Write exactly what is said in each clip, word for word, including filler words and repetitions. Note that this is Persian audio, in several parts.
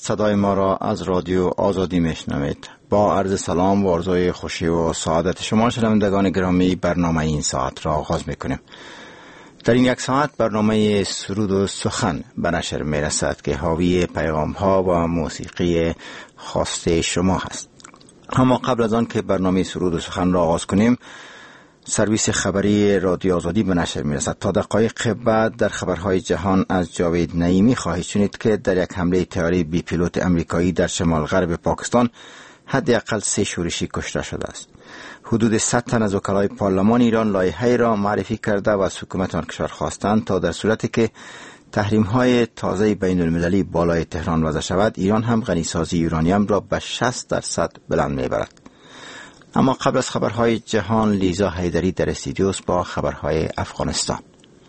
صدای ما را از رادیو آزادی میشنوید. با عرض سلام و آرزوی خوشی و سعادت شما شنوندگان گرامی، برنامه این ساعت را آغاز میکنیم. در این یک ساعت برنامه سرود و سخن به نشر میرسد که حاوی پیغام ها و موسیقی خاص شما هست. اما قبل از آن که برنامه سرود و سخن را آغاز کنیم، سرویس خبری رادیو آزادی به نشر میرسد. تا دقایق بعد در خبرهای جهان از جاوید نعیمی خواهید شنید که در یک حمله طیاره بی پیلوت امریکایی در شمال غرب پاکستان حداقل سه شورشی کشته شده است. حدود صد تن از وکلای پارلمان ایران لایحه‌ای را معرفی کرده و از حکومت آن کشور خواستند تا در صورتی که تحریم‌های تازه بین المللی بالای تهران وضع شود، ایران هم غنیسازی یورانیم را به شصت درصد بلند میبرد. اما قبل از خبرهای جهان، لیزا حیدری در استودیوست با خبرهای افغانستان.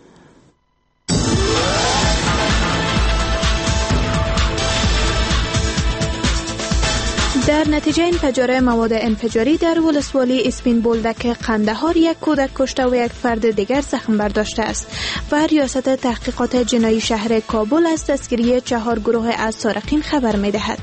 در نتیجه انفجار مواد انفجاری در ولسوالی اسپین بولدک قندهار یک کودک کشته و یک فرد دیگر زخم برداشته است و ریاست تحقیقات جنایی شهر کابل از دستگیری چهار گروه از سارقین خبر می‌دهد.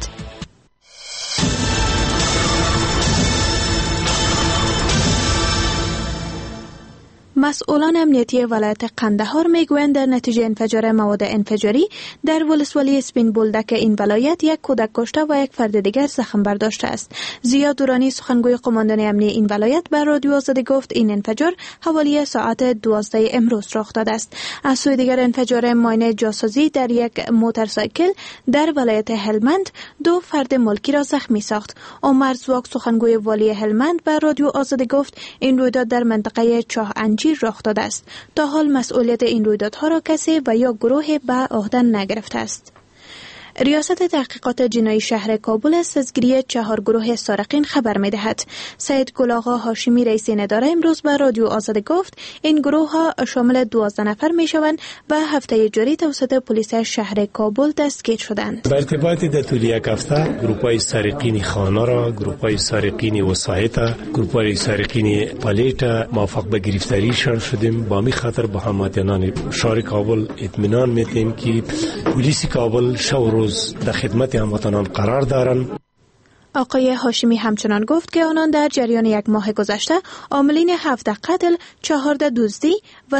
مسئولان امنیتی ولایت قندهار میگویند در نتیجه انفجار مواد انفجاری در ولسوالی اسپین بولدک این ولایت یک کودک کشته و یک فرد دیگر زخم برداشته است. زیا دورانی سخنگوی قماندان امنیتی این ولایت بر رادیو آزادی گفت این انفجار حوالی ساعت دوازده امروز رخ داده است. از سوی دیگر انفجار ماین جاسازی در یک موتورسایکل در ولایت هلمند دو فرد ملکی را زخمی ساخت. عمر زواک سخنگوی والی هلمند بر رادیو آزادی گفت این رویداد در منطقه چاه انجیر رخ داده است. تا حال مسئولیت این رویدادها را کسی و یا گروه به عهده نگرفته است. ریاست تحقیقات جنایی شهر کابل از دستگیری چهار گروه سارقین خبر می‌دهد. سید گل‌آقا هاشمی رئیس این اداره امروز به رادیو آزادی گفت این گروه ها شامل دوازده نفر میشوند و هفته جاری توسط پلیس شهر کابل دستگیر شدند. در ارتباط در طول یک هفته گروه‌های سارقین خانه را، گروه‌های سارقین وسایط، گروه‌های سارقین پالیت موفق به گرفتاریشان شدیم. با می خاطر به هموطنان شهر کابل اطمینان می‌دهیم که پلیس کابل شب در خدمت هموطنان قرار دارند. آقای هاشمی همچنان گفت که آنان در جریان یک ماه گذشته عاملین هفده قتل، چهارده دزدی و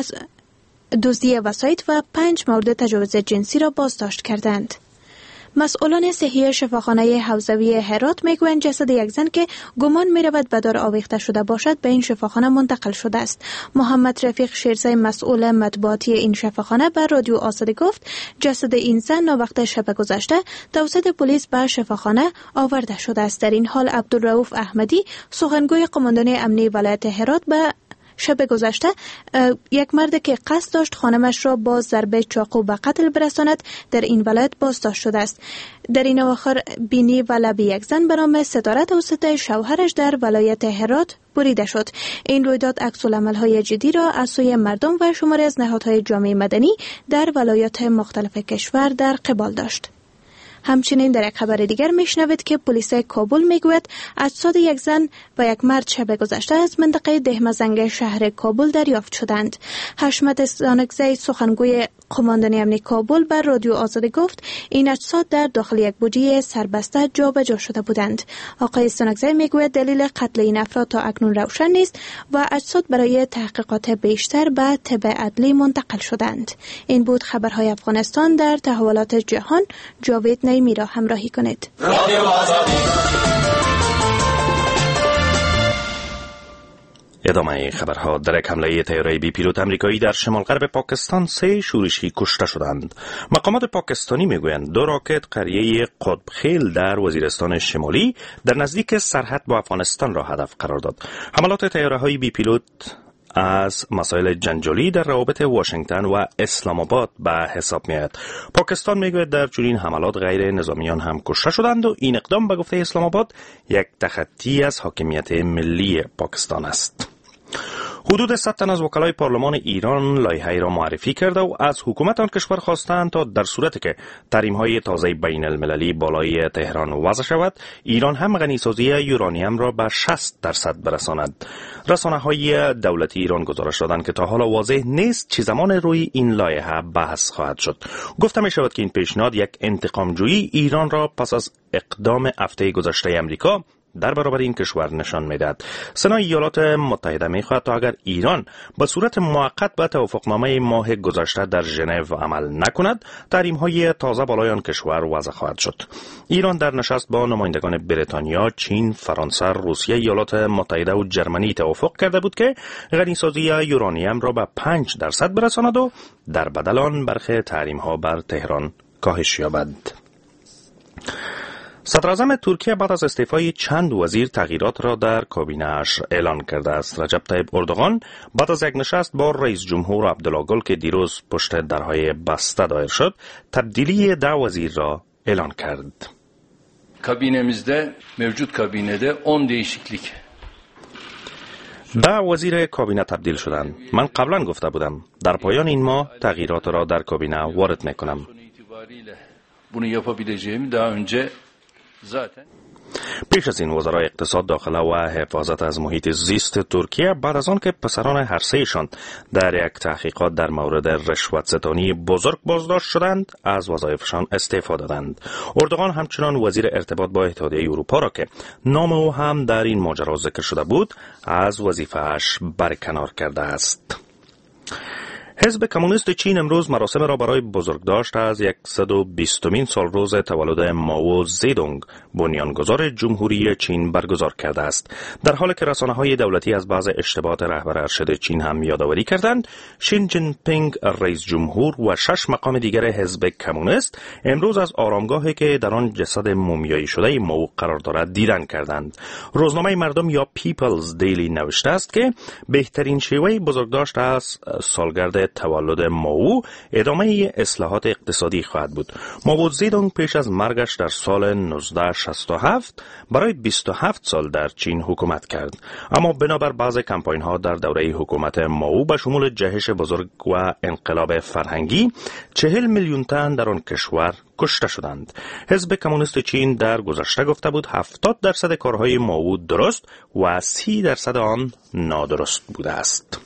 دزدی وسایط و پنج مورد تجاوز جنسی را بازداشت کردند. مسئولان صحی شفاخانه حوزوی هرات میگویند جسد یک زن که گمان می‌رود به دار آویخته شده باشد به این شفاخانه منتقل شده است. محمد رفیق شیرزی مسئول مطبوعاتی این شفاخانه بر رادیو آزادی گفت جسد این زن ناوقت شب گذشته توسط پلیس به شفاخانه آورده شده است. در این حال عبدالرؤوف احمدی سخنگوی قماندان امنیتی ولایت هرات به شب گذشته یک مرد که قصد داشت خانمش را با ضربه چاقو به قتل برساند در این ولایت بازداشت شده است. در این اواخر بینی و لب یک زن به نام ستاره توسط شوهرش در ولایت هرات بریده شد. این رویداد عکس‌العمل‌های جدی را از سوی مردم و شماری از نهادهای جامعه مدنی در ولایات مختلف کشور در قبال داشت. همچنین در یک خبر دیگر میشنوید که پلیس کابل میگوید اجساد یک زن و یک مرد شب گذشته از منطقه دهمزنگ شهر کابل دریافت شدند. حشمت استانکزی سخنگوی قماندان امنیتی کابل بر رادیو آزادی گفت این اجساد در داخل یک بوجی سربسته جابجا شده بودند. آقای استانکزی میگوید دلیل قتل این افراد تا اکنون روشن نیست و اجساد برای تحقیقات بیشتر به طب عدلی منتقل شدند. این بود خبرهای افغانستان. در تحولات جهان جاوید نعیمی را همراهی کنید. رادیو آزادی. ادامه خبرها. در یک حمله طیاره بی پیلوت امریکایی در شمال غرب پاکستان سه شورشی کشته شدند. مقامات پاکستانی میگویند دو راکت قریه قطبخیل در وزیرستان شمالی در نزدیک سرحد با افغانستان را هدف قرار داد. حملات طیاره‌های بی پیلوت از مسائل جنجالی در روابط واشنگتن و اسلام آباد به حساب می‌آید. پاکستان میگوید در چنین حملات غیر نظامیان هم کشته شدند و این اقدام به گفته اسلام آباد یک تخطی از حاکمیت ملی پاکستان است. حدود صد تن از وکلای پارلمان ایران لایحه‌ای را معرفی کرده و از حکومت آن کشور خواستند تا در صورتی که تحریم‌های تازه بین المللی بالای تهران وضع شود، ایران هم غنیسازی یورانیم را به شصت درصد برساند. رسانه‌های دولتی ایران گزارش دادند که تا حالا واضح نیست چه زمان روی این لایحه بحث خواهد شد. گفته می شود که این پیشنهاد یک انتقامجویی ایران را پس از اقدام هفته گذشته امریکا در برابر این کشور نشان میدهد. سنای ایالات متحده میخواهد تا اگر ایران به صورت موقت به توافقنامه ماه گذشته در ژنو عمل نکند، تحریم‌های تازه بالای آن کشور وضع خواهد شد. ایران در نشست با نمایندگان بریتانیا، چین، فرانسه، روسیه، ایالات متحده و جرمنی توافق کرده بود که غنیسازی یورانیم را به پنج درصد برساند و در بدل آن برخی تحریم‌ها بر تهران کاهش یابد. صدراعظم ترکیه بعد از استعفای چند وزیر تغییرات را در کابینه‌اش اعلان کرده است. رجب طیب اردوغان بعد از یک نشست با رئیس جمهور عبدالله گل که دیروز پشت درهای بسته دایر شد، تبدیلی ده وزیر را اعلان کرد. Kabinemizde mevcut kabinede on değişiklik. ده وزیر کابینه تبدیل شدند. من قبلا گفته بودم در پایان این ماه تغییرات را در کابینه وارد میکنم. Bunu yapabileceğimi daha önce پیش از این وزرای اقتصاد، داخله و حفاظت از محیط زیست ترکیه بعد از آن که پسران هر سه‌شان در یک تحقیقات در مورد رشوت ستانی بزرگ بازداشت شدند، از وظایفشان استعفا دادند. اردوغان همچنان وزیر ارتباط با اتحادیه اروپا را که نام او هم در این ماجرا ذکر شده بود، از وظیفه‌اش برکنار کرده است. حزب کمونیست چین امروز مراسم را برای بزرگداشت از صد و بیستمین سال روز تولد مائو زedong بنیانگذار جمهوری چین برگزار کرده است. در حالی که رسانه‌های دولتی از بعض اشتباهات رهبر ارشد چین هم یادآوری کردند، شین جین پینگ رئیس جمهور و شش مقام دیگر حزب کمونیست امروز از آرامگاهی که در آن جسد مومیایی شده مائو قرار دارد دیدن کردند. روزنامه مردم یا پیپلز دیلی نوشته است که بهترین شیوه بزرگداشت از سالگرد تولد مائو ادامه اصلاحات اقتصادی خواهد بود. مائو زedong پیش از مرگش در سال نوزده شصت و هفت برای بیست و هفت سال در چین حکومت کرد، اما بنابر بعض کمپاین ها در دوره حکومت مائو به شمول جهش بزرگ و انقلاب فرهنگی چهل میلیون تن در آن کشور کشته شدند. حزب کمونیست چین در گذشته گفته بود هفتاد درصد کارهای مائو درست و سی درصد آن نادرست بوده است.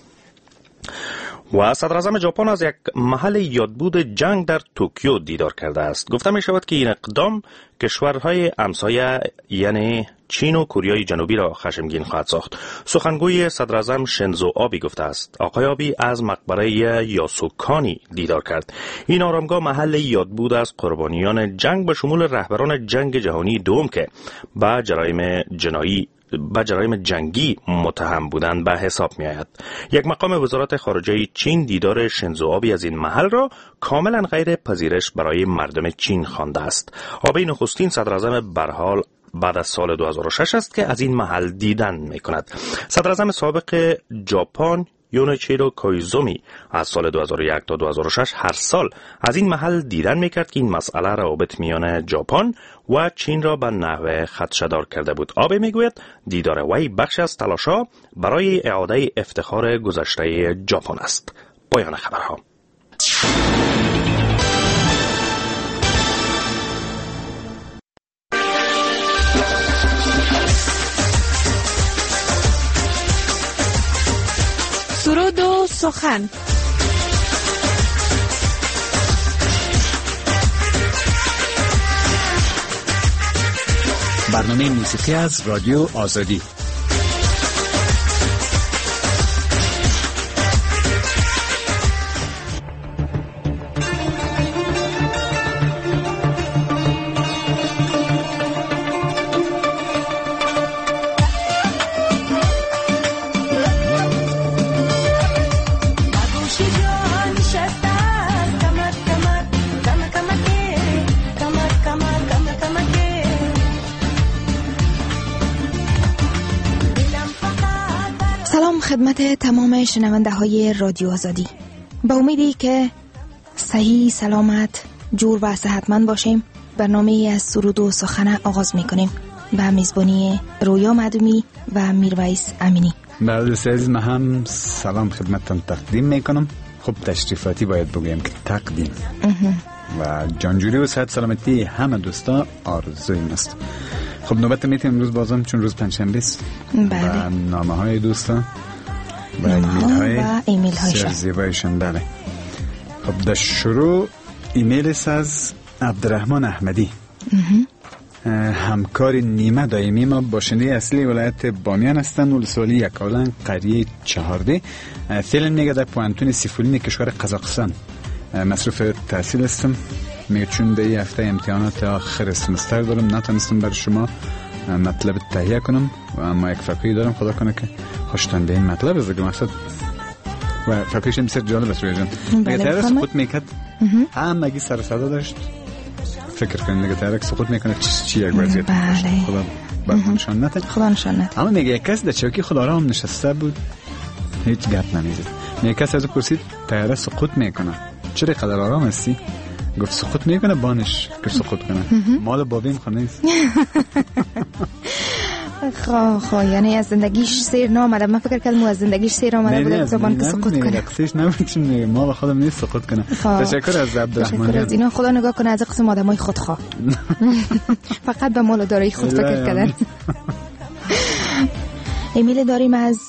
و صدراعظم ژاپن از یک محل یادبود جنگ در توکیو دیدار کرده است. گفته می شود که این اقدام کشورهای همسایه یعنی چین و کره جنوبی را خشمگین خواهد ساخت. سخنگوی صدراعظم شنزو آبی گفته است آقای آبی از مقبره یاسوکانی دیدار کرد. این آرامگاه محل یادبود از قربانیان جنگ به شمول رهبران جنگ جهانی دوم که با جرایم جنایی با جرایم جنگی متهم بودند به حساب می آید. یک مقام وزارت خارجه چین دیدار شنزو آبی از این محل را کاملا غیر پذیرش برای مردم چین خوانده است. آبی نخستین صدراعظم برحال بعد از سال دو هزار و شش است که از این محل دیدن می کند. صدراعظم سابق ژاپن یونیچیرو کویزومی از سال دو هزار و یک تا دو هزار و شش هر سال از این محل دیدن میکرد که این مسئله روابط میان ژاپن و چین را به نحو خدشه‌دار کرده بود. آبه میگوید دیدار وی بخش از تلاش‌ها برای اعاده افتخار گذشته ژاپن است. پایان خبرها. سرود و سخن. برنامه موسیقی از رادیو آزادی. خدمت تمام شنونده های رادیو آزادی، با امیدی که صحیح، سلامت، جور و صحتمند باشیم، برنامه از سرود و سخن آغاز می کنیم. به میزبانی رویا معدومی و میرویس امینی. بله دوستان عزیز، من هم سلام خدمتتان تقدیم میکنم. خب تشریفاتی باید بگویم که تقدیم و جانجوری و صحت سلامتی همه دوستا آرزوی است. خب نوبت میتیم امروز بازم چون روز پنجشنبه است و نامه های دوستا و ایمیل های سرزیبایشون. بله خب در شروع ایمیل است از عبدالرحمن احمدی، همکار نیمه دائمی ما، باشنده اصلی ولایت بامیان هستند. ولسوالی یکاولنگ، قریه چهارده. فعلا میگه در پوانتون سیفولین کشور قزاقستان مصروف تحصیل هستم. میگه چون در این هفته امتحانات آخر سمستر دارم نتونستم برای شما مطلب تهیه کنم و اما یک فقری دارم، خدا کنه که خوشتان به این مطلب از دیگه مقصد و فقریش بسیار جالب است. روی جان میگه تهیه سقوط میکرد، هم مگی سر صدا داشت، فکر کنید دیگه تهرک سقوط میکنه چی چی یک وضعیت بله. خدا برمانشان نده، خدا نشان نده. اما میگه یک کس در چوکی خود آرام نشسته بود، هیچ گپ نمیزد. میگه کس از او پرسید تهرک سقوط میکنه چرا قدر آرام هستی؟ گفت سقوط میکنه بانش که سقوط کنه، مال بابیم خانه نیست. خب خب یعنی از زندگیش سیر نامده. من فکر کردم از زندگیش سیر آمده بود زبان که سقوط کنه. نه قصیش نبود چون مال خودم نیست سقوط کنه. تشکر از عبدالرحمن. تشکر از اینا. خدا نگاه کنه از قسم آدمای خودخواه. فقط به مال و دارایی خود فکر کردن. ایمیل داریم از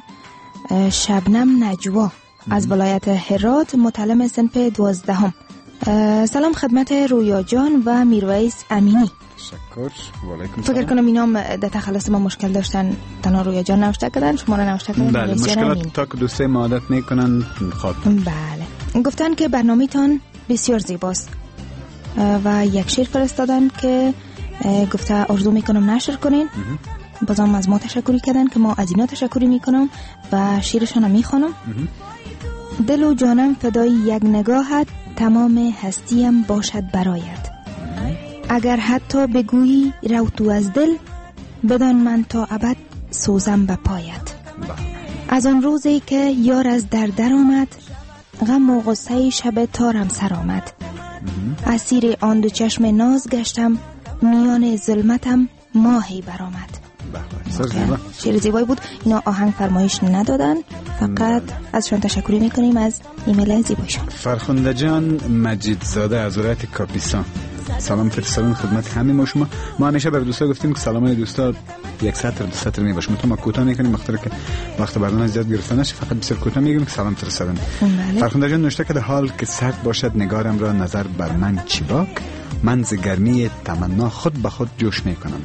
شبنم نجوا از ولایت هرات، متعلم صنف دوازدهم. سلام خدمت رویا جان و میرویس امینی. تشکر. وعلیکم سلام. فکر کنم اینام در تخلص ما مشکل داشتن، تنها رویا جان نوشته کردن، شما رو نوشته کردن. بله مشکلات تا که دوسته ما عادت میکنن خواب. بله گفتن که برنامه‌تان بسیار زیباست و یک شعر فرستادن که گفته آرزو میکنم نشر کنین. بازم از ما تشکری کردن که ما از اینا تشکری میکنم و شعرشان رو میخوانم. دل و جانم فدای یک نگاهت، تمام هستیم باشد برایت. اگر حتی بگویی رو تو از دل، بدان من تا ابد سوزم به پایت. از آن روزی که یار از در در آمد، غم و غصه شب تارم سر آمد. اسیر آن دو چشم ناز گشتم، میان ظلمتم ماهی برآمد. شعر زیبایی بود. اینا آهنگ فرمایش ندادن، فقط ازشون تشکری میکنیم از ایمیل زیبایشون. فرخنده جان مجیدزاده از ولایت کاپیسان، سلام فرستادن خدمت همه ما شما. ما همیشه برای دوستا گفتیم که سلامای دوستا یک سطر دو سطر میباشه، ما تو ما کوتاه میکنیم مختار که وقت برنامه زیاد گرفته نشه، فقط بسیار کوتاه میگیم که سلام فرستادن. فرخنده جان نوشته که در حال که سرد باشد نگارم را نظر بر من چیباک، من ز گرمی تمنا خود به خود جوش میکنم.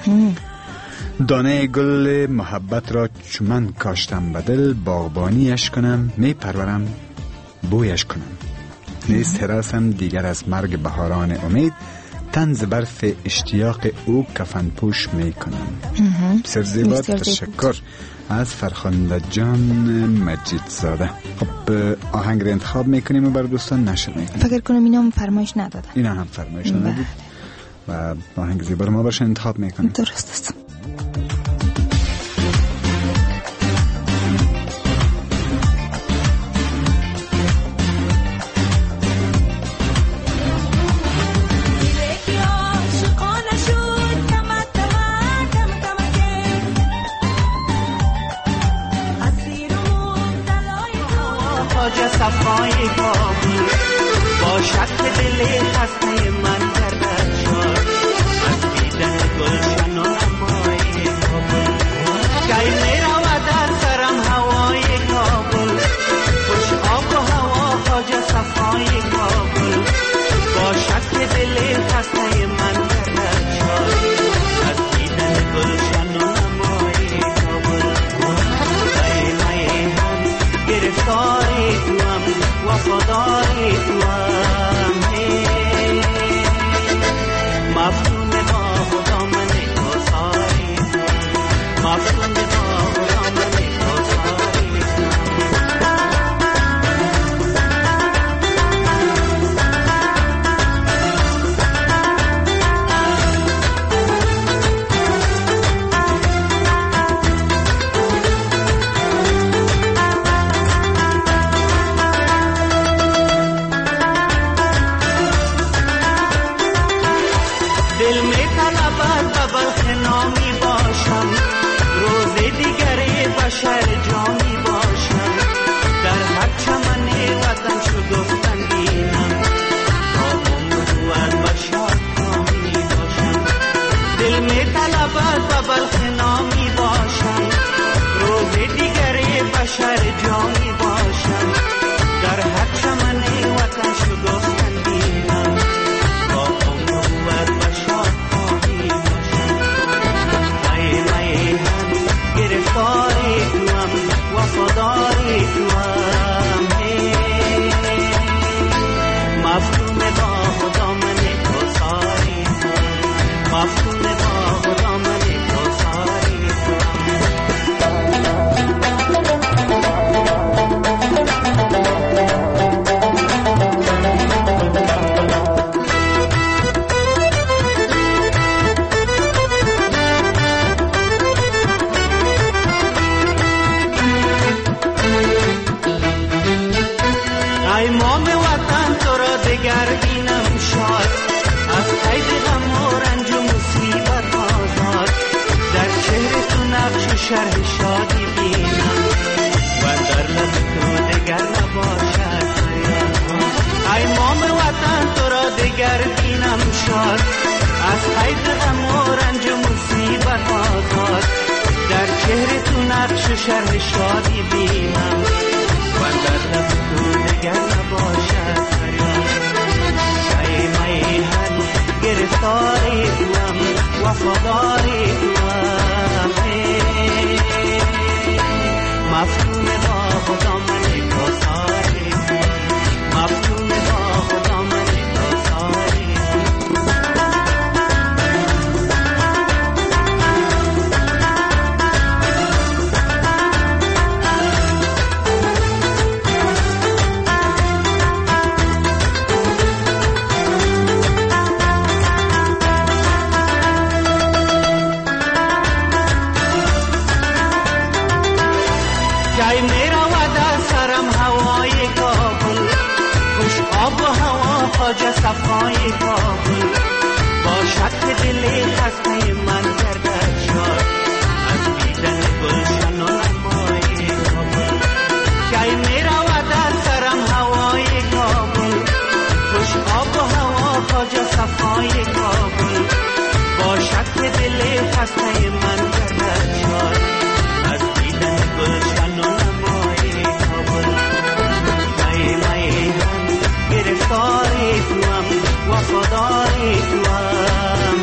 دانه گل محبت را چون من کاشتم به دل، باغبانیش کنم می پرورم بویش کنم. نیست حراسم دیگر از مرگ بهاران امید، تن ز برف اشتیاق او کفن پوش می کنم. بسیار زیبا. تشکر از فرخنده جان مجیدزاده. خب آهنگ را انتخاب میکنیم و بر دوستان نشر میکنیم. فکر کنم اینا هم فرمایش ندادن. اینا هم فرمایش ندادن و آهنگ زیبا رو ما برش انتخاب میکنیم. درست است. صفای کابل باشد که دل خسته من گردد شاد، از دیدن گلشن و نمای کابل کی می رود در سرم هوای کابل، خوش آب و هوا خواجه صفای کابل باشد که دل خسته من گردد شاد، از دیدن گلشن و نمای کابل. ای مای هم گرفتاری توام وفاداری توام، مفتون با خدا من گساری توام، مفتون با خدا من گساری بشر جامی باشم، در هر چمن وطن شگفتن بینم، با عمر و از بشر کامی باشم، دل می طلبد و بلخ نامی باشم، روح دیگر بشر جامی باشم، در هر چمن وطن شگفتن بینم، با عمر و از بشر کامی باشم. مای مای هم گرفتاری توام، وفاداری توام، مفتون با دامن کوثاری توام، مفتون با دامن کوثاری توام. ای مام وطن تو را دگر بینم شاد، از قید غم و رنج و مصیبت آزاد، در چهره تو نقش و شرح شادی بینم، و در لب تو دگر نباشد فریاد. ای مام وطن تو را دگر بینم شاد، از قید غم و رنج و مصیبت آزاد، در چهره تو نقش و شرح شادی بینم، و در لب تو دگر نباشد فریاد. ای میهن گرفتاری توام، وفاداری توام، مفتون با دامن کوثاری توام، مفتون با دامن کوثاری جای میرا ودا سرم هوای کابل، خوش آب و هوا خواجه صفای کابل، باشد که دل خسته من گردد شاد، از دیدن گلشن و نمای کابل. جای میرا ودا سرم هوای کابل، خوش آب و هوا خواجه صفای کابل، باشد که دل خسته من گردد شاد، از دیدن گلشن و نمای کابل. مای مای هم گرفتاری توام، وفاداری توام،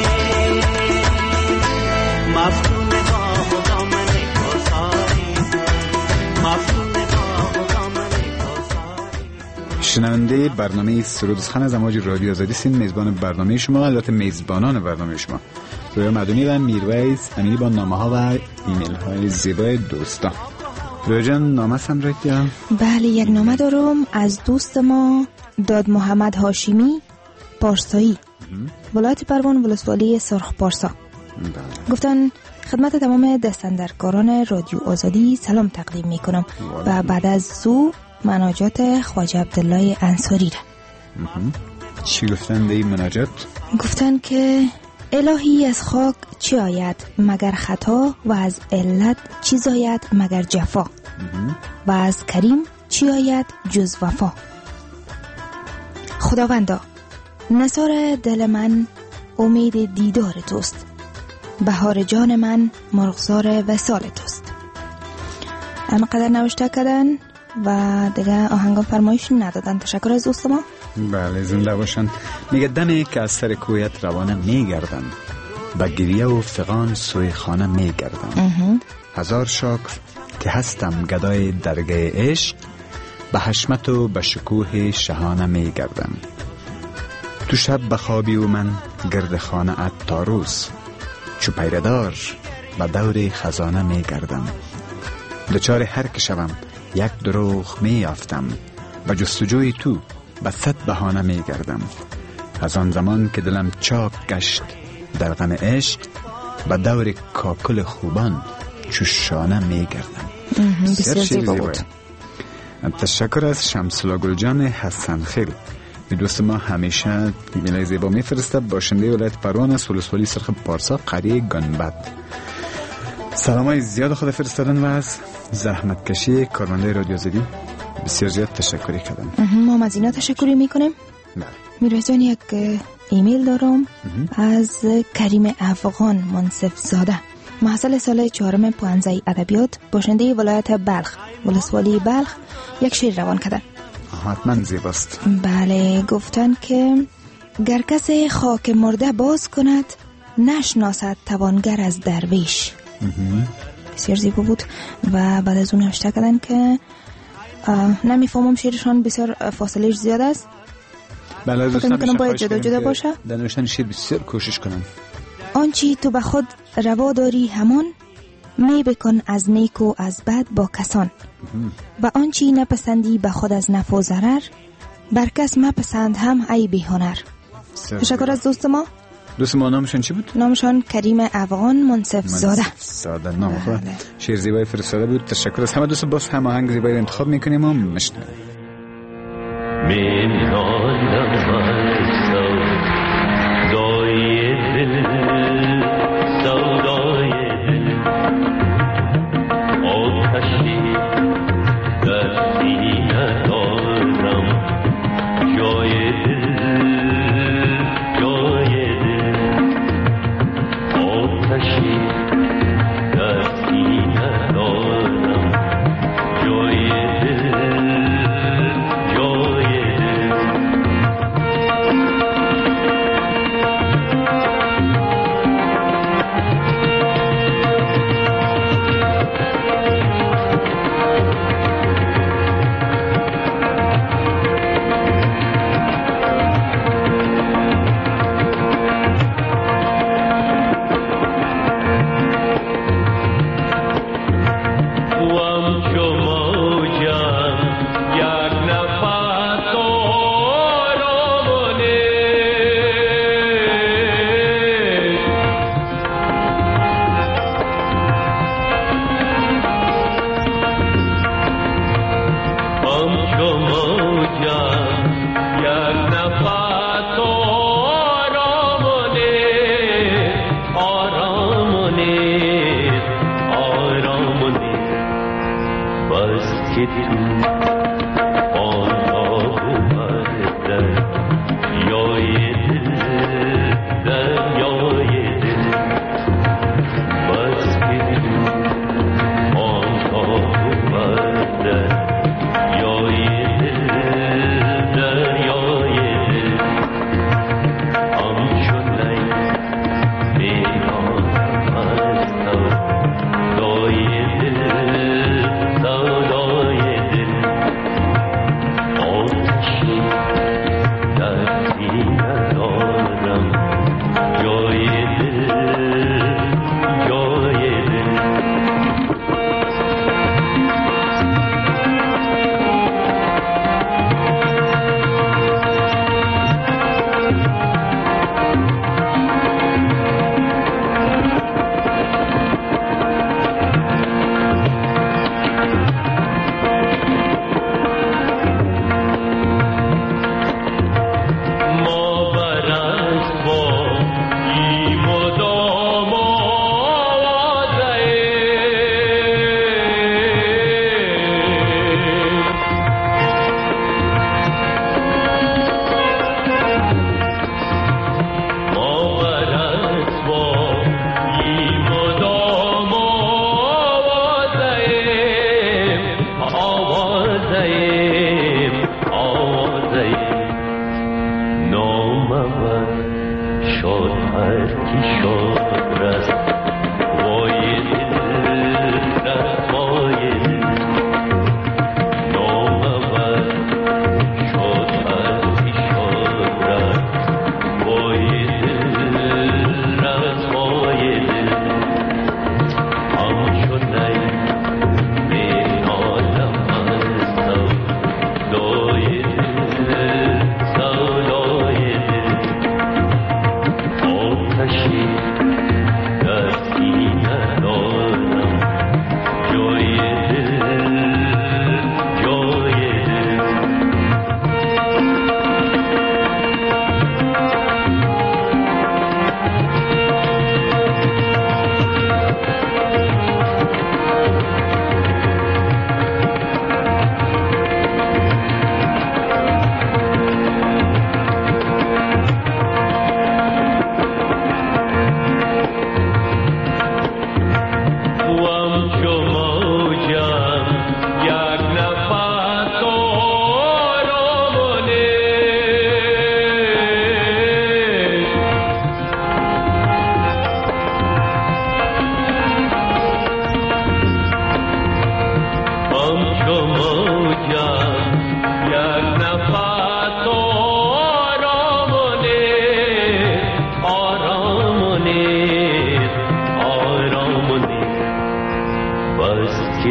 مفتون با دامن کوثاری توام، مفتون با دامن کوثاری. شنونده برنامه سرود سخن از امواج رادیو آزادی سین، میزبان برنامه شما، البته میزبانان برنامه شما رویا مدنی و میرویس امینی با نامه ها و ایمیل های زیبای دوستان. رویا جان نامه سمرک دیم؟ بله، یک نامه دارم از دوست ما داد محمد هاشمی پارسایی، ولایت پروان، ولسوالی سرخ پارسا. گفتن خدمت تمام دستاندرکاران رادیو آزادی سلام تقدیم می کنم و بعد از زو مناجات خواجه عبدالله انصاری را. چی گفتن دی مناجات؟ گفتن که الهی از خاک چی آید مگر خطا، و از علت چی زاید مگر جفا، و از کریم چی آید جز وفا. خداوندا نثار دل من امید دیدار توست، بهار جان من مرغزار وصال توست. اما قدر نوشته کردن و دیگه آهنگا فرمایش ندادن. تشکر از دوست ما. بله زنده باشن. میگه دمی که از سر کویت روانه میگردم، با گریه و فغان سوی خانه میگردم. هزار شکر که هستم گدای درگاه عشق، به حشمت و به شکوه شهانه میگردم. تو شب بخوابی و من گرد خانه ات تا روز، چو پیردار به دور خزانه میگردم. دچار هر که شوم یک دروغ میافتم، به جستجوی تو به صد بهانه میگردم. از آن زمان که دلم چاک گشت در غم عشق، به دور کاکل خوبان چو شانه میگردم. بسیار زیبا بود. تشکر از شمسلا گلجان حسن خیل. دوست ما همیشه ایمیل زیبا میفرسته. باشنده ولایت پروان است، ولسوالی سرخ پارسا، قریه گنبد. سلامای زیاد خود فرستادن و از زحمت کشی کارمنده رادیو آزادی بسیار زیاد تشکری کردم. ما از اینا تشکری میکنیم. بله. میرزا جان یک ایمیل دارم از کریم افغان منصف زاده، محصل سال چهارم پانزده ادبیات، باشنده ولایت بلخ، ولسوالی بلخ. یک شعر روان کردن. حتما زیباست. بله، گفتن که گر کسی خاک مرده باز کند نشناسد توانگر از درویش. بسیار زیبا بود. و بعد از اون نوشته کردن که نمیفهمم شعرشان بسیار فاصلهش زیاد است. بله، فکر میکنم باید جدا جدا باشه. در نوشتن شعر بسیار کوشش کنم. آنچی تو به خود روا داری همان، می بکن از نیک و از بد با کسان. و آنچی نپسندی به خود از نفع و ضرر، بر کس مپسند هم ای بی هنر. تشکر از دوست ما. دوست ما نامشان چی بود؟ نامشان کریم افغان منصف زاده. منصف زاده نام خود. شعر زیبای فرستاده بود. تشکر از همه دوست. باز هم آهنگ زیبایی انتخاب میکنیم و میشنویم. من آدم سو دای دل سودای دل آتشی در سینه دارم جای دل جای دل آتشی در سینه دارم جای دل جای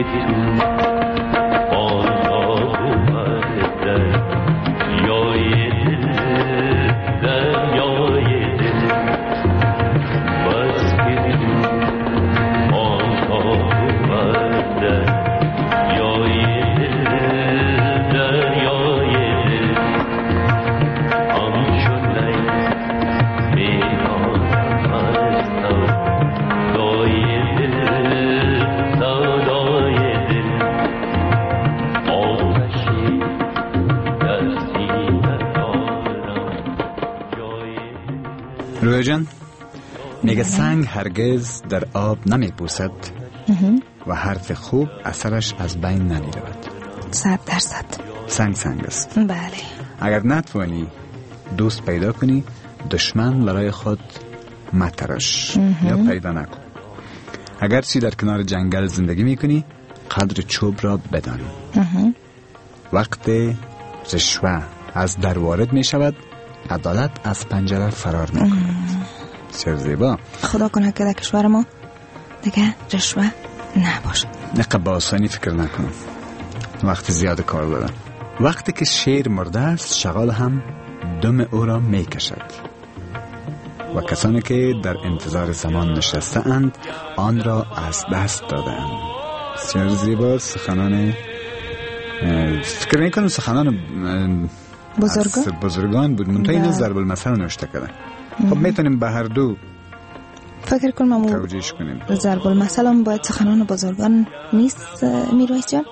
رویا جان میگه سنگ هرگز در آب نمی پوسد و حرف خوب اثرش از بین نمی رود. صد درصد سنگ سنگ است. بله. اگر نتوانی دوست پیدا کنی، دشمن برای خود مترش یا پیدا نکن. اگر چی در کنار جنگل زندگی میکنی، قدر چوب را بدان. وقت رشوه از در وارد می شود، عدالت از پنجره فرار می کند. چه زیبا. خدا کنه که در کشور ما دیگه رشوه نباشه. نقه با آسانی فکر نکنم، وقت زیاد کار دارم. وقتی که شیر مرده است، شغال هم دم او را می کشد و کسانی که در انتظار زمان نشسته اند آن را از دست داده اند. چه زیبا سخنان، فکر میکنم سخنان بزرگان بزرگان بود. منطقه این ضرب المثل نوشته کردن. خب میتونیم به هر دو فکر کنم توجیهش کنیم. ضرب المثل هم باید سخنان بزرگان نیست میرویس جان؟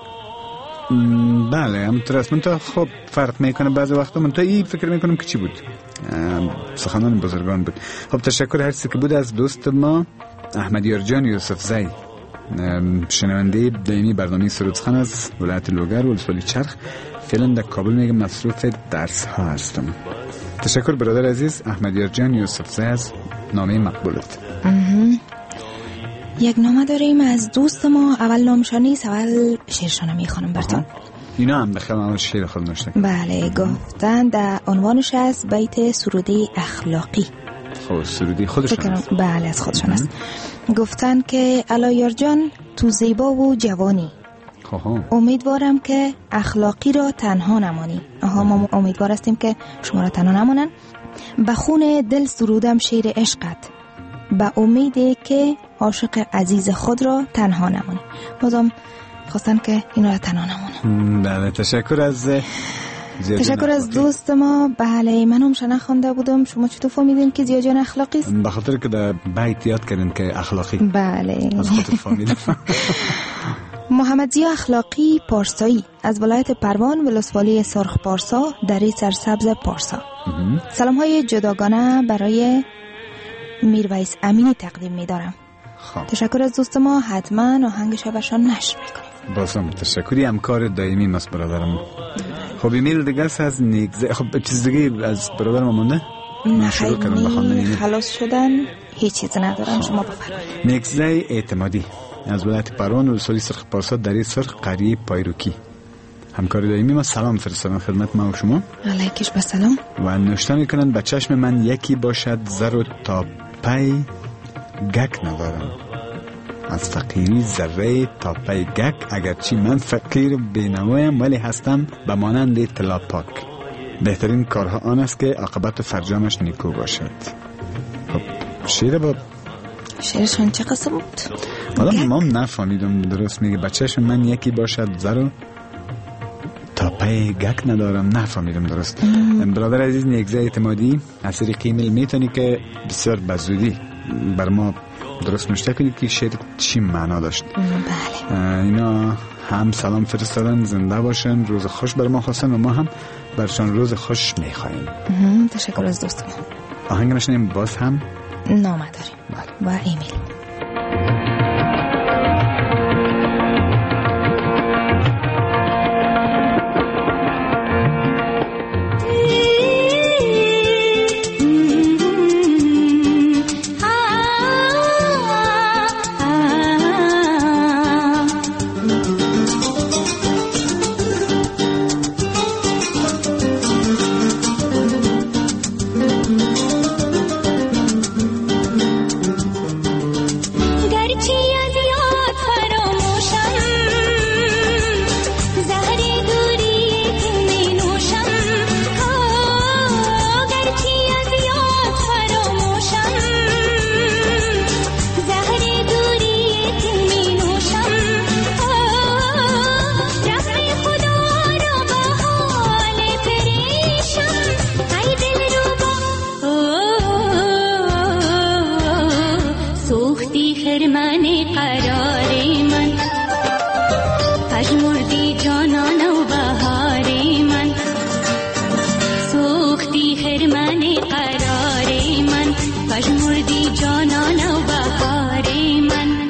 بله همونطور است. من تا خب فرق میکنه بعضی وقتا. من تا این فکر میکنم که چی بود، سخنان بزرگان بود. خب تشکر هر چیزی که بود از دوست ما احمدیار جان یوسف زی، شنونده دائمی برنامه سرودخان از ولایت لوگر و ولسوالی چرخ. فعلا در کابل میگم مصروف درس ها هستم. تشکر برادر عزیز احمدیار جان یوسف زی از نامه مقبولت. یک نامه داریم از دوست ما. اول نامشان نیست، اول شعرشان میخوانم براتون. اینا هم بخیر اول شعر خود نوشته. بله، گفتن در عنوانش از بیت سروده اخلاقی. خب سرودی خودشان است؟ بله از خودشان است. گفتن که علایار جان تو زیبا و جوانی، امیدوارم که اخلاقی را تنها نمانی. آها ما امیدوار هستیم که شما را تنها نمانن. به خون دل سرودم شعر عشقت، به امیده که عاشق عزیز خود را تنها نمانی. بازم خواستن که این را تنها نمانه. بله تشکر از تشکر از دوست ما. بله من هم شنه خوانده بودم. شما چطور فهمیدین که زیاد جان اخلاقی است؟ به خاطر که در بیت یاد کردن که اخلاقی. بله از خاطر فهمیدم. محمد زیا اخلاقی پارسایی از ولایت پروان ولسوالی سرخ پارسا دره سرسبز پارسا. سلام های جداگانه برای میرویس امینی تقدیم می دارم. خب. تشکر از دوست ما. حتما آهنگ شبشان نشر میکنیم. بازم تشکری، همکار دائمی ماست برادرم. خب ایمیل دیگه از نیگزه. خب چیز دیگه از برادرم مونده؟ نه خیلی خلاص شدن، هیچ چیز ندارم. شما بفرمایید. نیگزه اعتمادی از ولایت پروان ولسوالی سرخ پارسا دره سرخ قریه پایروکی، همکار دائمی ما. سلام فرستادن خدمت ما و شما. علیکش بسلام. و نوشته میکنن به چشم من یکی باشد زر و تا پی گک ندارم، از فقیری ذره تا پی گک، اگرچه من فقیر بینوایم ولی هستم به مانند طلا پاک. بهترین کارها آن است که عاقبت فرجامش نیکو باشد. خب شعر با شعرشان چه قصه بود؟ حالا ما نفهمیدم درست. میگه به چشم من یکی باشد زر و تا پی گک ندارم. نفهمیدم درست. برادر عزیز نیگزه اعتمادی از طریق ایمیل میتونی که بسیار بزودی بر ما درست نوشته کنید که شعر چی معنا داشت. بله. اینا هم سلام فرستادن، زنده باشن، روز خوش بر ما خواستن و ما هم برشان روز خوش میخواییم. تشکر از دوست ما. آهنگ نشنیم باز هم نامه داریم و ایمیل. گر خرمن قرار من، پژمردی جانان و بهار من، سوختی خرمن قرار من، پژمردی جانان و بهار من.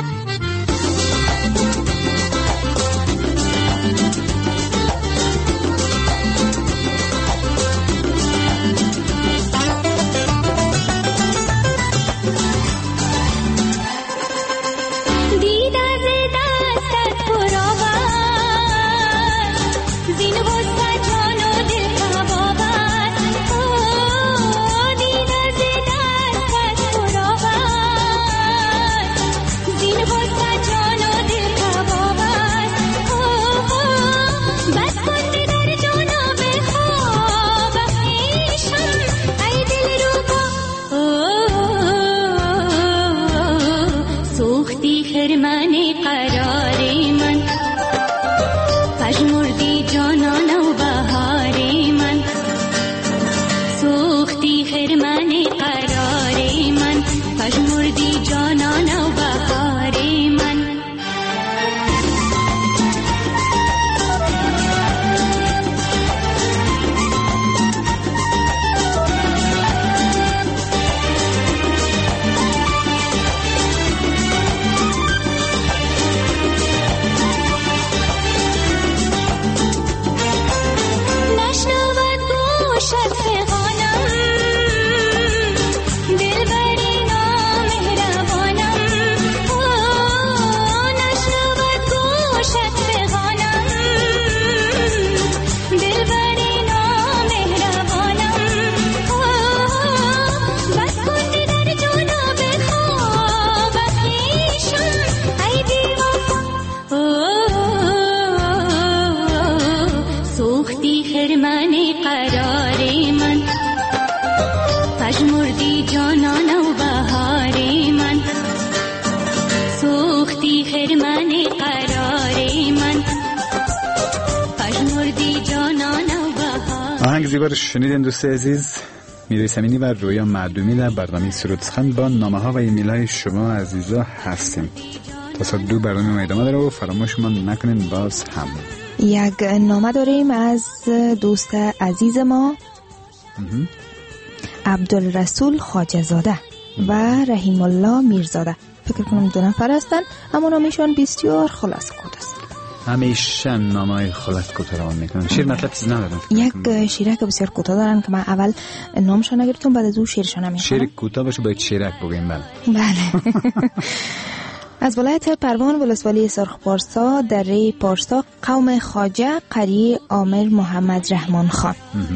آهنگ زیبا رو شنیدین دوست عزیز. میرس امینی و رویا معدومی در برنامه سرود سخن با نامه ها و ایمیل های شما عزیزا هستیم. تا ساعت دو برنامه ادامه داره و فراموش ما نکنین باز هم. یک نامه داریم از دوست عزیز ما عبدالرسول خواجه‌زاده و رحیم الله میرزاده. فکر کنم دو نفر هستن، اما نامشان بسیار خلاص کوتاه است. همیشه نامای خلاص کوتاه رو میکنن. شیر مطلب چیز ندارن. یک شیره که بسیار کوتاه دارن که من اول نامشان نگرفتم، بعد از اون شیرشان میخونم. شیر کوتاه باشه باید شیرک بگیم. بله بله. از ولایت پروان ولسوالی سرخ پارسا دره پارسا قوم خواجه قریه عامر محمد رحمان خان.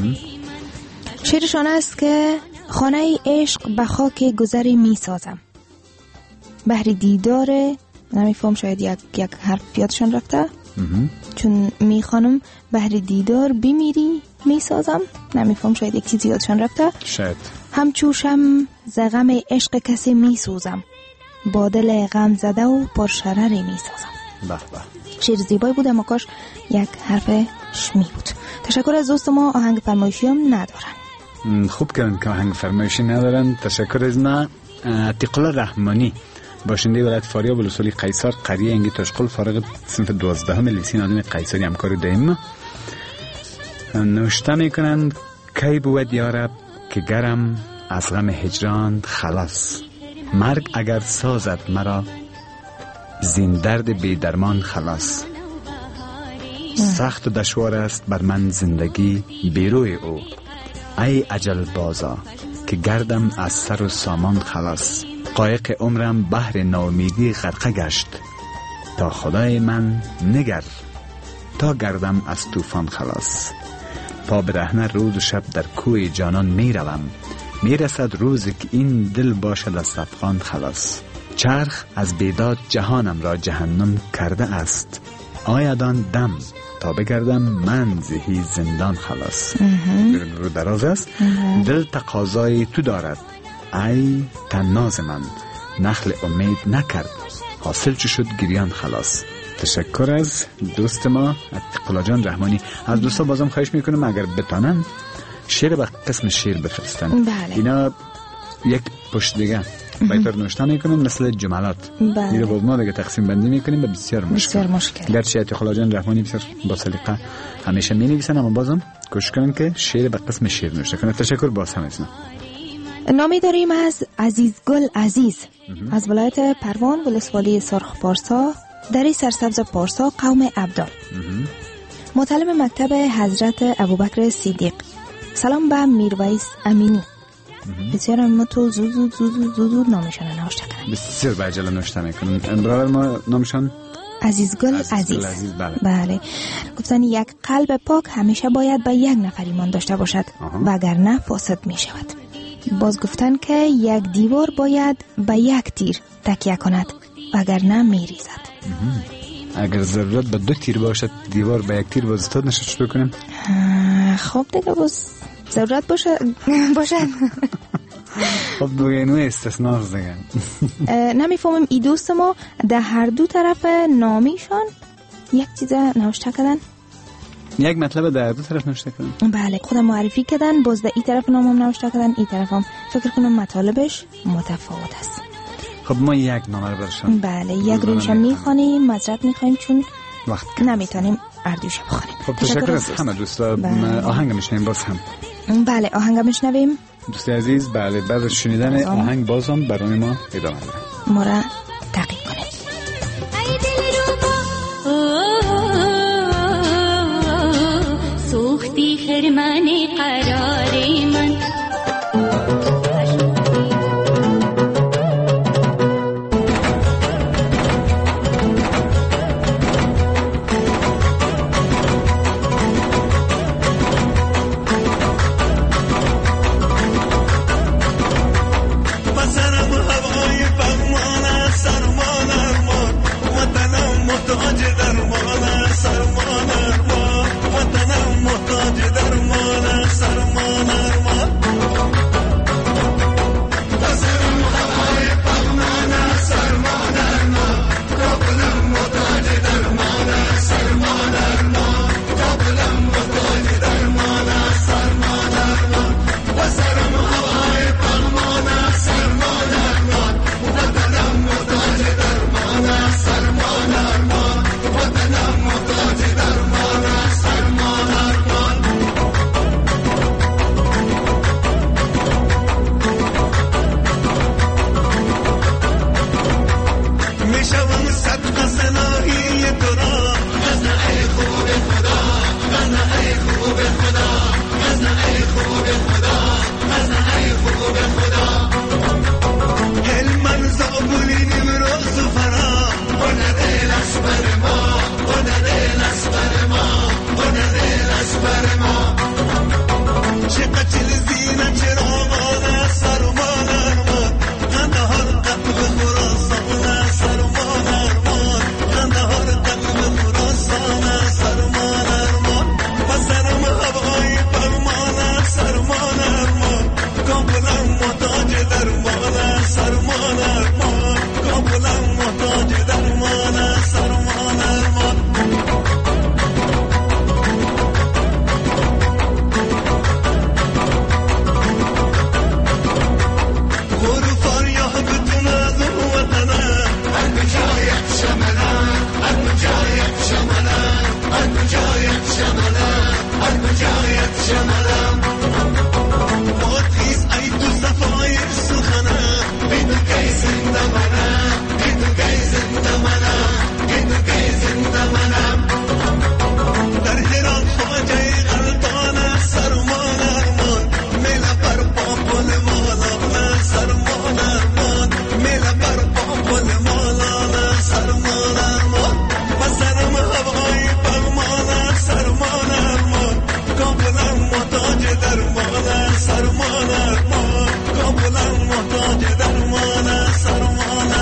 شیرشان است که خانه عشق به خاک گذری می سازم، بهر دیدار نمیفهم، شاید یک یک حرف یادشان رفته چون می خانم بهر دیدار بمیری می سازم، نمیفهم، شاید یک چیزی یادشان رفته، شاید همچوشم ز غم عشق کسی می سوزم، با دل غم زده و پر شرری می سازم. به به، شعر زیبایی بود اما کاش یک حرف شمی بود. تشکر از دوست ما. آهنگ فرمایشی هم ندارن. خوب کردن که آهنگ فرمایشی ندارن. تشکر از ما. عتیق الله رحمانی باشنده ولایت فاریاب ولسوالی قیصر قریه انگی تاشقل فارغ صنف دوازدهم لیسین آدم قیصری همکار دائم نوشته میکنند کی بود یارب که گرم از غم هجران خلاص، مرگ اگر سازد مرا زین درد بی درمان خلاص، سخت و دشوار است بر من زندگی بیروی او، ای اجل بازا که گردم از سر و سامان خلاص، قایق عمرم بحر ناامیدی غرقه گشت، تا خدای من نگر تا گردم از طوفان خلاص، پا برهنه روز و شب در کوی جانان می روم، می رسد روزی که این دل باشد از افغان خلاص، چرخ از بیداد جهانم را جهنم کرده است، آیدان دم تا بگردم من زهی زندان خلاص. رو دراز است. دل تقاضای تو دارد ای تناز من، نخل امید نکرد حاصل چه شد گریان خلاص. تشکر از دوست ما عتیق الله جان رحمانی. از دوستا بازم خواهش میکنم اگر بتانن شعر با قسم شعر بفرستن. بله. اینا یک پشت دیگه بهتر نوشته میکنن مثل جملات. بله. دیگه باز ما دیگه تقسیم بندی میکنیم به بسیار مشکل. بسیار مشکل. گرچه آیت الله جان رحمانی بسیار با سلیقه همیشه می نویسن، اما بازم کوشش کنن که شعر به قسم شعر نوشته کنن. تشکر باز هم اسنا. نامی داریم از عزیزگل عزیز از ولایت پروان ولسوالی سرخ پارسا در سرسبز پارسا قوم عبدال، متعلم مکتب حضرت ابوبکر صدیق. سلام به میرویس امینی. بسیار اما تو زود زود زود زود زود نامشان نوشته کنن. بسیار با عجله نوشته میکنن. برادر ما نامشان عزیزگل عزیز عزیز, عزیز بله. بله. گفتن یک قلب پاک همیشه باید به یک نفر ایمان داشته باشد وگرنه فاسد می شود. باز گفتن که یک دیوار باید به یک تیر تکیه کند وگرنه می ریزد. اگر ضرورت به دو تیر باشد دیوار به یک تیر باز استاد نشه چطور کنیم؟ خب دیگه باز ضرورت باشه باشد. خب دیگه اینو استثناء دیگه. نمیفهمم ای دوست ما در هر دو طرف نامیشان یک چیز نوشته کردن. یک مطلب در دو طرف نوشته کردن. بله خودم معرفی کردن، باز در این طرف نامم نوشته کردن، این طرف هم فکر کنم مطالبش متفاوت است. خب ما یک نامه رو برشان. بله یک روش میخوانیم، معذرت میخوایم چون وقت نمیتونیم اردوش بخونیم. خب تشکر از همه دوستا. آهنگ میشنیم باز هم. بله آهنگ میشنویم دوستی عزیز. بله بعد از شنیدن آهنگ بازم برای ما ادامه بده. ما را تعقیب کنید. سوختی خرمن قرار من سرمان ارمان کابلم محتاج درمان سرمان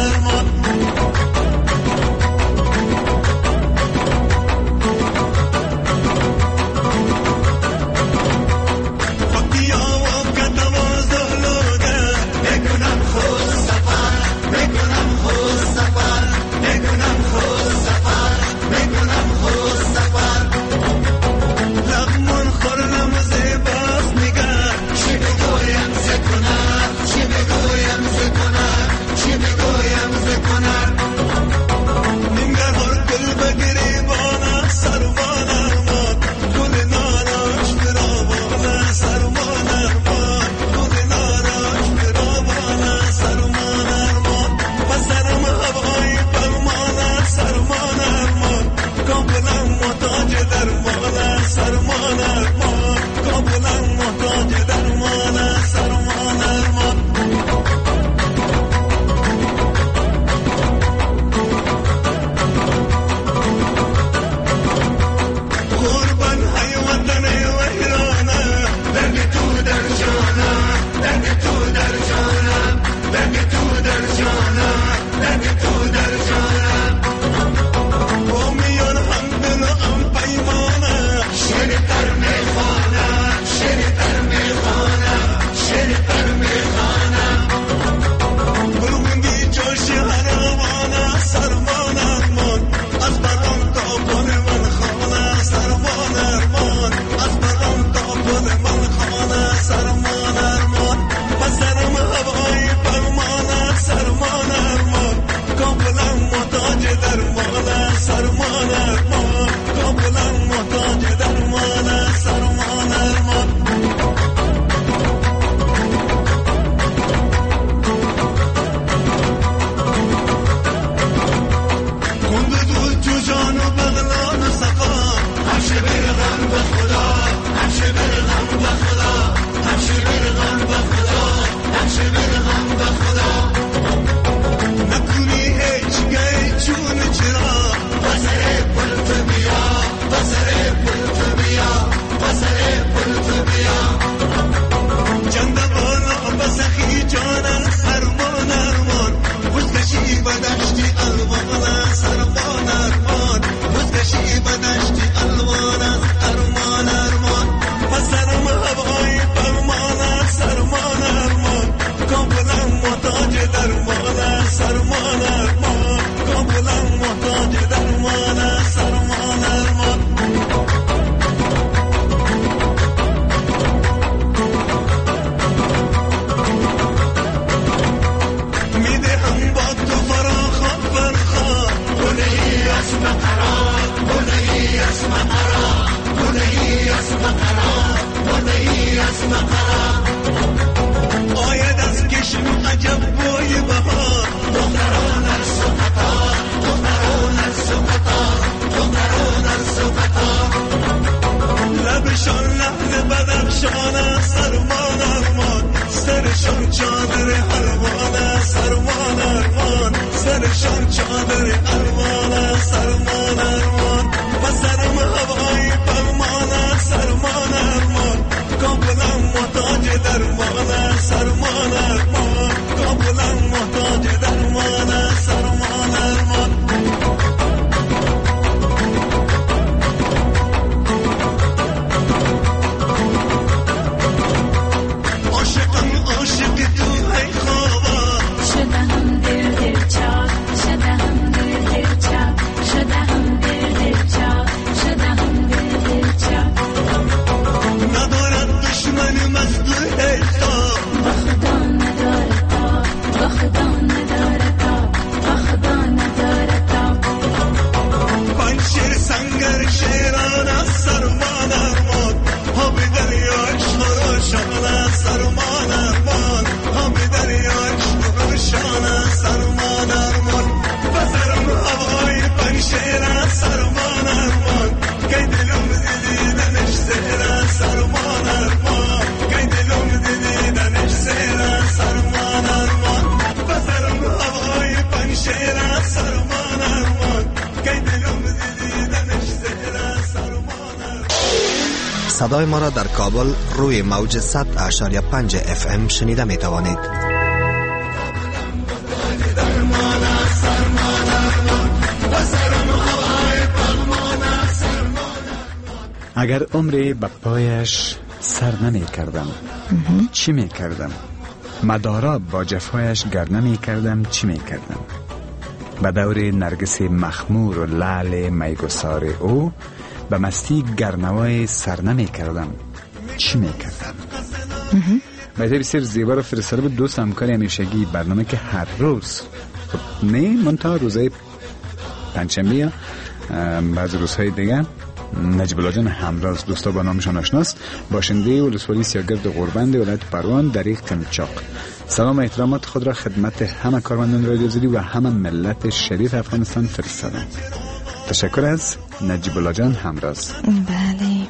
روشن چادر ارمان سرمان ارمان و سرم هوای فرمان سرمان ارمان کابلم محتاج درمان سرمان ارمان کابلم محتاج درمان سرمان ارمان صدای ما را در کابل روی موج صد اشاریه پنج اف ام شنیده می توانید. اگر عمری به پایش سر نمی کردم چی می کردم؟ مدارا با جفایش گر نمی کردم چی می کردم؟ به دور نرگس مخمور و لعل میگسار او به مستی گرنوای سر نمی کردم چی می کردم؟ بایده بسیار زیبا رو فرستاده بود دوست همکاری همیشگی برنامه که هر روز خب نه منتها روزهای پنجشنبه یا بعض روزهای دیگه نجیب الله جان همراز دوستا با نامشان آشناست باشنده ولسوالی سیاگرد غربند ولایت پروان دریق قمچاق. سلام و احترامات خود را خدمت همه کارمندان رادیو آزادی و همه ملت شریف افغانستان فرستادم. تشکر از نجیب الله جان همراز. بله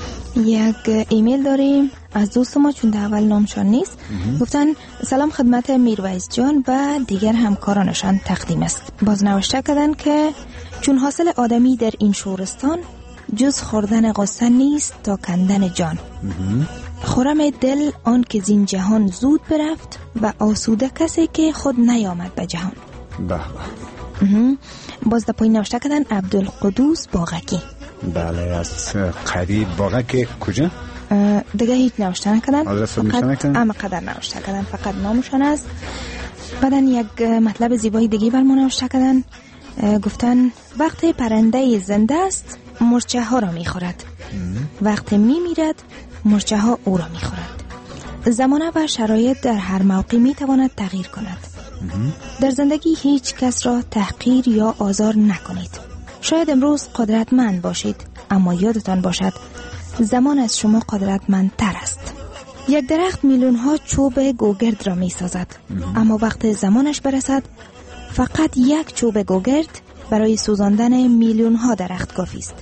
یک ایمیل داریم از دوست ما چون اول نامشان نیست. گفتن سلام خدمت میرویس جان و دیگر همکارانشان تقدیم است. باز نوشته کردن که چون حاصل آدمی در این شورستان جز خوردن قصه نیست تا کندن جان. خورم دل آن که زین جهان زود برفت و آسوده کسی که خود نیامد به جهان. به به. باز در پایین نوشته کردن عبدالقدوس باغکی. بله از قریب باغک کجا؟ دیگه هیچ نوشته نکردن آدرس رو نوشته نکردن؟ اما قدر نوشته کردن فقط نامشان است. بعدن یک مطلب زیبایی دیگه بر ما نوشته کردن. گفتن وقتی پرنده زنده است مرچه ها را می خورد وقتی می میرد مرچه ها او را می خورد. زمانه و شرایط در هر موقع می تواند تغییر کند. در زندگی هیچ کس را تحقیر یا آزار نکنید. شاید امروز قدرتمند باشید اما یادتان باشد زمان از شما قدرتمندتر است. یک درخت میلیون ها چوب گوگرد را می سازد اما وقت زمانش برسد فقط یک چوب گوگرد برای سوزاندن میلیون ها درخت کافی است.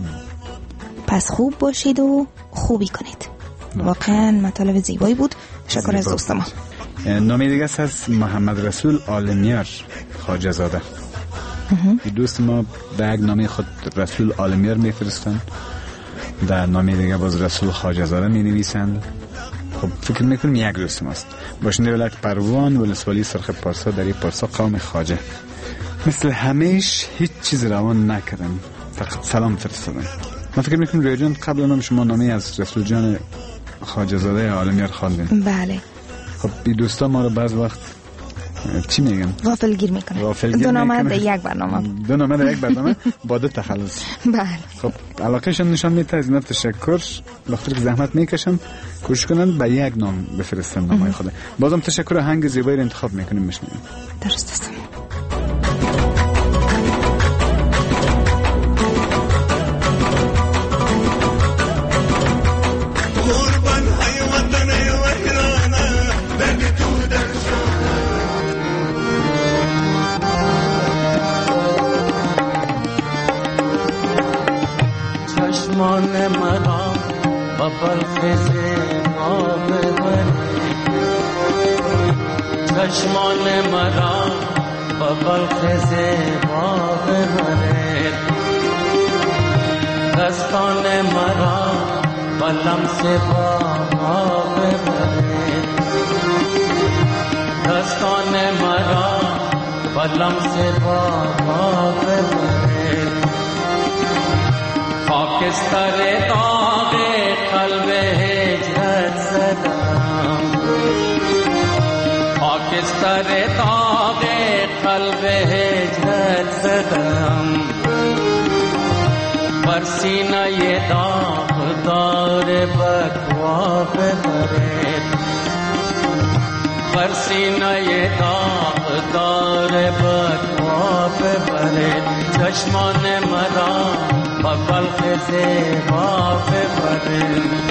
پس خوب باشید و خوبی کنید. واقعا مطالب زیبایی بود. تشکر از دوست ما. نامی دیگه از محمد رسول عالمیار خواجه زاده. دوست ما به یک نامی خود رسول عالمیار می فرستن در نامی دیگه باز رسول خواجه زاده می نویسند. خب فکر میکنم یک دوست ماست. باشنده ولایت پروان ولسوالی سرخ پارسا در این پارسا قوم خواجه. مثل همیش هیچ چیز روان نکردن فقط سلام فرستادن. من فکر میکنم روی جان قبل من شما نامی از رسول جان خواجه زاده عالمیار خواندین. بله. خب بی دوستا ما رو بعض وقت چی میگن؟ غافلگیر میکنه. غافلگیر دو نامه در یک برنامه. دو نامه در یک برنامه با دو تخلص. بله. خب علاقهشان نشان میده از اینا تشکر. وقتی که زحمت میکشن کوشش کنن به یک نام بفرستن نامای خود. بازم تشکر هنگ زیبایی رو انتخاب میکنیم میشنیم. درست است. چشمان مرا با برخز ما ببری چشمان مرا با ببل خزیبا ببرد دستان مرا بلم سے باما ببرد دستان مرا بلم سے باما ببرد خاکستر داغ قلب هجرت زدم خاکستر داغ قلب هجرت زدم بر سینه داغ دار بکوا ببرد بر سینه داغ دار بکوا ببرد چشمان مرا بلخ زیبا ببرد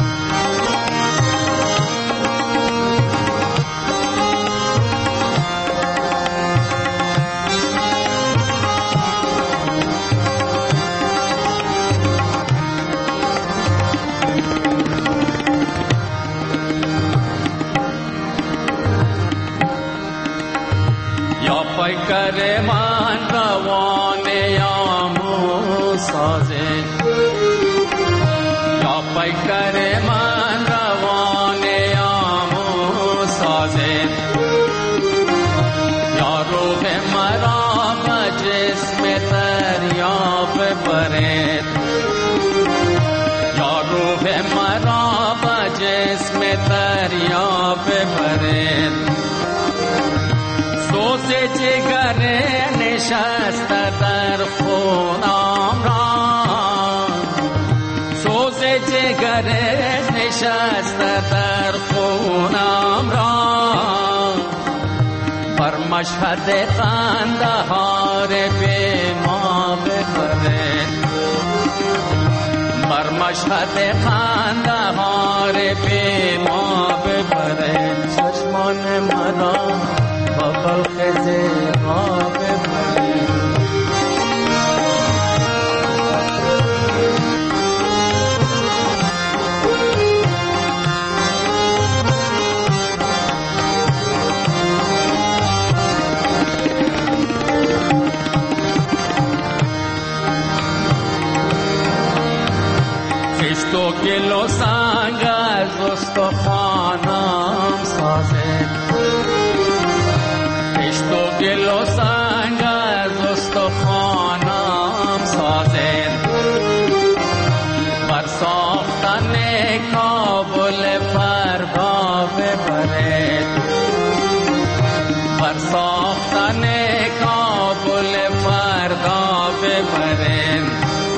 یا پیکر من روان یا موسازه یا پیکر من روان یا موسازه یا روح مرا به جسم دریاب برد یا روح مرا به جسم دریاب برد سوز جگر نشست در خونم را سوز جگر نشست در خونم را بر مشهد قندهار به ما ببرد بر مشهد قندهار به ما ببرد چشمان مرا بلخ زیبا ببرد خشت و گل و سنگ از استخوانم سازد تو گل و سنگ از استخوانم سازد بر ساختن کابل فردا ببرد بر ساختن کابل فردا ببرد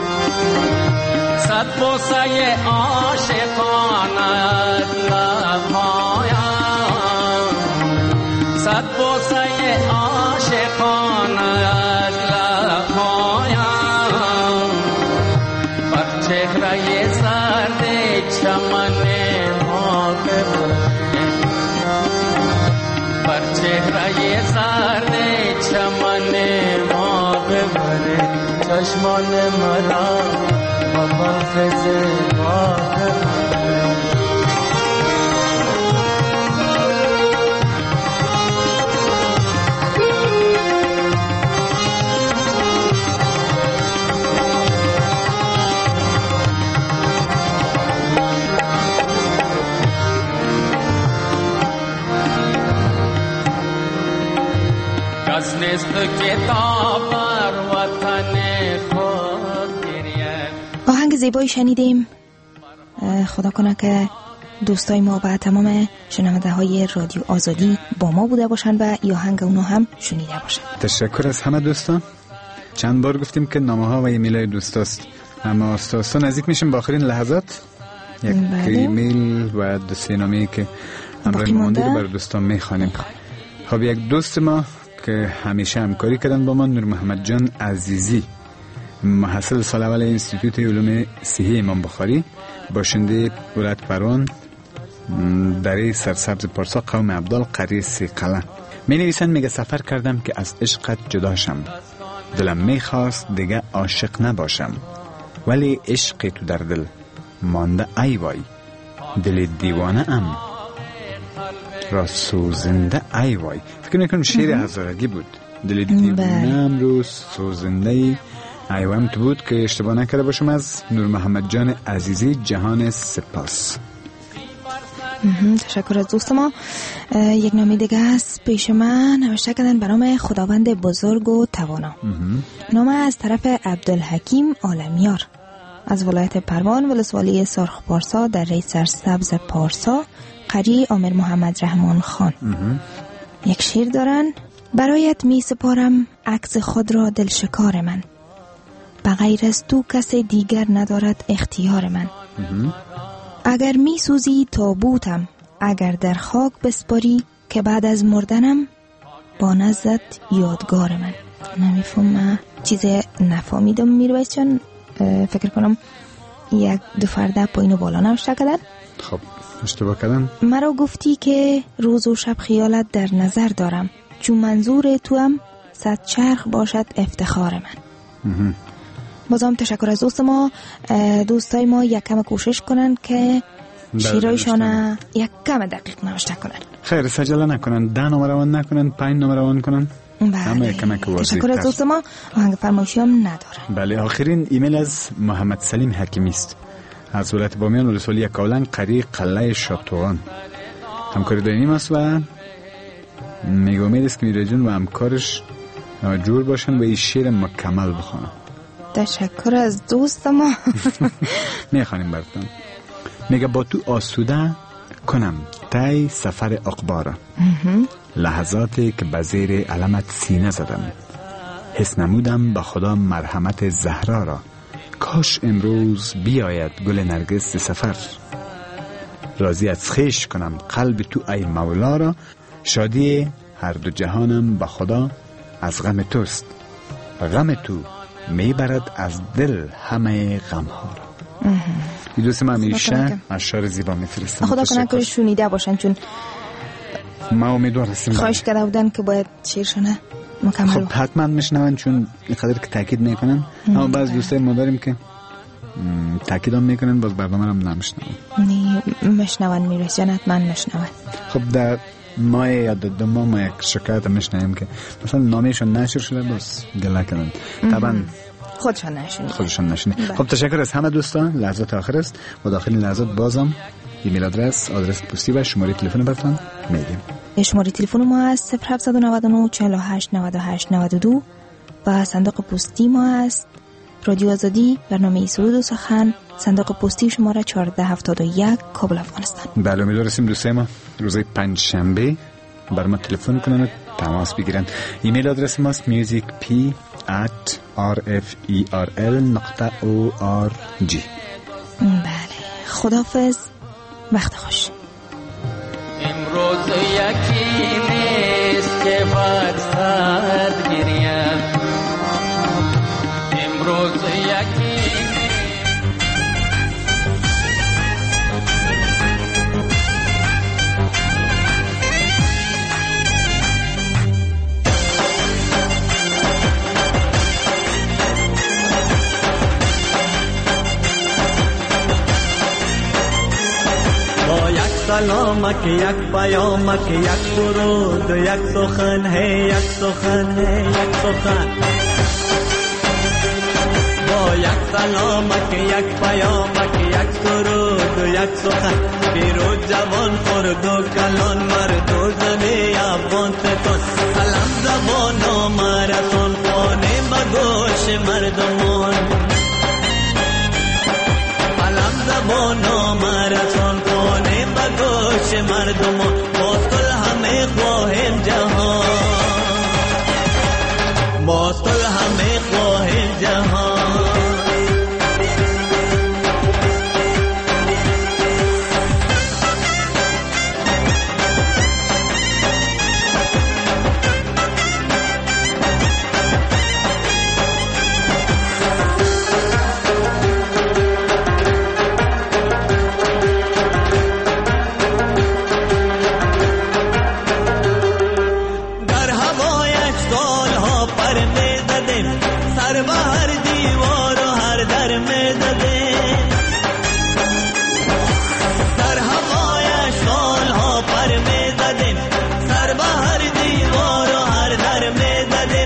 صد بوسه عاشقانت لبهایم صد بوسه عاشقان از لبهایم بر چهره زرد چمن ما ببرد بر چهره زرد چمن ما ببرد چشمان مرا با بلخ زیبا ببرد آهنگ زیبایی شنیدیم. خدا کنه که دوستای ما و تمام شنونده های رادیو آزادی با ما بوده باشن و ای آهنگ اونو هم شنیده باشن. تشکر از همه دوستان. چند بار گفتیم که نامه ها و ایمیل دوستاست، اما دوستان نزدیک میشیم با آخرین لحظات. یک بله. ایمیل و دو سه نامه‌ای که امروز مونده رو بر دوستان میخوانیم. خب یک دوست ما که همیشه همکاری کردن با ما، نور محمد جان عزیزی، محصل سال اول انستیتوت علوم صحی امام بخاری، باشنده ولایت پروان، دره سرسبز پارسا، قوم عبدال، قریه سیقلن. می نویسند میگه سفر کردم که از عشقت جدا شم، دلم میخواست دیگه عاشق نباشم، ولی عشق تو در دل مانده ای وای، دل دیوانه ام را سوزنده ای وای. فکر میکنم شعر هزارگی بود. دل دیوونه امروز سوزنده ایوام تو بود که اشتباه نکرده باشم از نور محمد جان عزیزی جهان سپاس. تشکر از دوست ما. یک نامی دیگه است پیش من نوشته کردن به نام خداوند بزرگ و توانا. نام از طرف عبدالحکیم عالمیار از ولایت پروان ولسوالی سرخ پارسا در ری سرسبز پارسا قریه آمر محمد رحمان خان. یک شعر دارن: برایت می سپارم عکس خود را دل شکار من، بغیر از تو کس دیگر ندارد اختیار من. اگر می سوزی تابوتم، اگر در خاک بسپاری که بعد از مردنم با نزدت یادگار من. نمیفهم چیز نفهمیدم میرویس چون فکر کنم یک دو فرده پایین و بالا نوشته کردن. خب اشتباه کردن. مرا گفتی که روز و شب خیالت در نظر دارم، چون منظور تو هم صد چرخ باشد افتخار من. بازم تشکر از دوست ما. دوستای ما یک کم کوشش کنن که شیرایشان یک کم دقیق نوشته کنن. خیر سجله نکنن، ده نمره وان نکنن، پنج نمره وان کنن. بله تشکر از دوست ما. آهنگ فرمایشی هم ندارن. بله آخرین ایمیل از محمد سلیم حکیمی است از ولایت بامیان ولسوالی یکاولنگ قریه قلعه شاتوان. همکاری دائمی است و میگه امید است که میره جون و همکارش جور باشن و این شعر مکمل بخونن. تشکر از دوست ما. میخوانیم براتون. میگه با تو آسوده کنم تای سفر اقبارا، لحظاتی که به زیر علمت سینه زدم، حس نمودم به خدا مرحمت زهرا را، کاش امروز بیاید گل نرگس سفر، راضی از خیش کنم قلب تو ای مولا را، شادی هر دو جهانم به خدا از غم توست، غم تو میبرد از دل همه غم ها را. این دوست ما همیشه اشعار زیبا میفرستن. خدا کنه که شنیده باشن چون ما امیدوار هستیم. خواهش کرده بودن که باید شعرشونه مکمل. خب حتما میشنون چون این قدر که تاکید میکنن، اما بعض دوستای ما داریم که تاکید هم میکنن باز برنامه هم نمیشنون. نی مشنون میرسن حتما مشنون. خب در ماه یا دو ماه ما یک شکایت میشنیم که مثلا نامشون نشر شده بس گله کردن. طبعا خودشان نشونید. خودشان نشونید. خب تشکر از همه دوستان. لحظات آخر است و داخل این لحظات بازم ایمیل آدرس، آدرس پستی و شماره تلفن براتون میدیم. شماره تلفن ما است صفر هفت نه نه چهار هشت نه هشت نه دو و صندوق پستی ما است رادیو آزادی، برنامه سرود و سخن، صندوق پستی شماره چهارده هفتاد و یک، کابل افغانستان. بله امیدواریم دوستای ما روز پنج شنبه بر ما تلفن کنن و تماس بگیرن. ایمیل آدرس ما است musicp at rferl نقطه org. بله خداحافظ، وقت خوش. امروز یکی نیست که فرصت گریم، امروز یکی سلامک یک پیامک یک درود یک سخن ہے یک سخن ہے یک سخن، با یک سلامک یک پیامک یک درود یک سخن، پیرو جوان خرد و کلان مرد و زن افغان ستان، سلام زبان و مرسان خانه بگوش مردمان، سلام زبان و مرسان خانه بگوش مردمان، باز کل همه خواهیم جهان، باز کل همه خواهیم جهان. سر بهر دیوار و هر در می زدیم،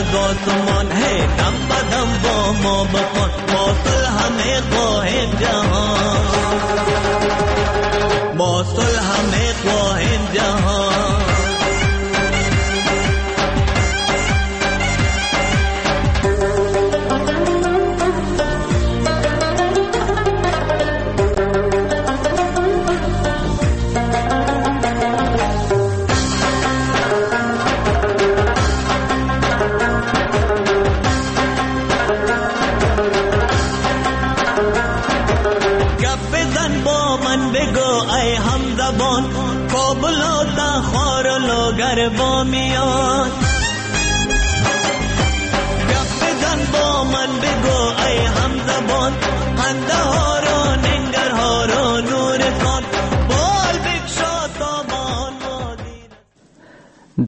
آسمان ہے دم بدم با ما بخوان با صلح میں خواہیم جہان با صلح میں خواہیم جہان با میان گپ بزن با من بگو ای هم زبان خنده ها